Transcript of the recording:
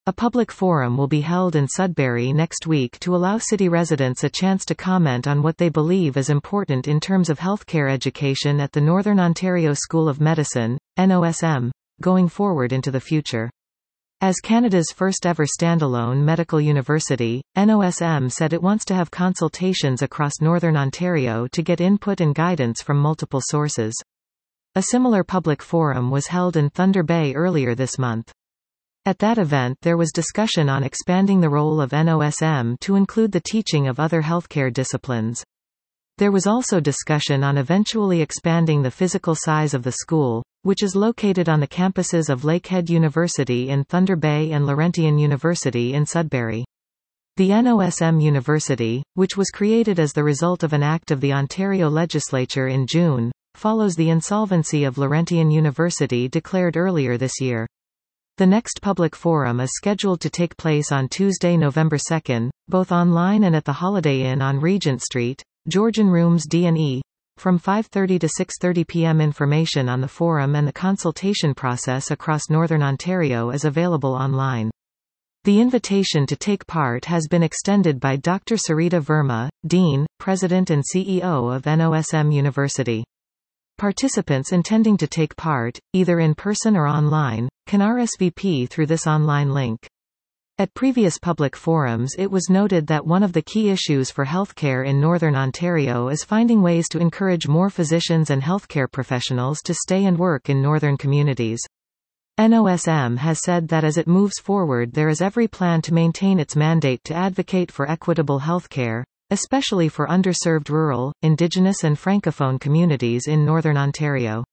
A public forum will be held in Sudbury next week to allow city residents a chance to comment on what they believe is important in terms of healthcare education at the Northern Ontario School of Medicine, NOSM, going forward into the future. As Canada's first-ever standalone medical university, NOSM said it wants to have consultations across Northern Ontario to get input and guidance from multiple sources. A similar public forum was held in Thunder Bay earlier this month. At that event there was discussion on expanding the role of NOSM to include the teaching of other healthcare disciplines. There was also discussion on eventually expanding the physical size of the school, which is located on the campuses of Lakehead University in Thunder Bay and Laurentian University in Sudbury. The NOSM University, which was created as the result of an act of the Ontario Legislature in June, follows the insolvency of Laurentian University declared earlier this year. The next public forum is scheduled to take place on Tuesday, November 2, both online and at the Holiday Inn on Regent Street, Georgian Rooms D&E, from 5:30 to 6:30 p.m. Information on the forum and the consultation process across Northern Ontario is available online. The invitation to take part has been extended by Dr. Sarita Verma, Dean, President and CEO of NOSM University. Participants intending to take part, either in person or online, can RSVP through this online link. At previous public forums it was noted that one of the key issues for healthcare in Northern Ontario is finding ways to encourage more physicians and healthcare professionals to stay and work in northern communities. NOSM has said that as it moves forward there is every plan to maintain its mandate to advocate for equitable healthcare, especially for underserved rural, Indigenous and Francophone communities in Northern Ontario.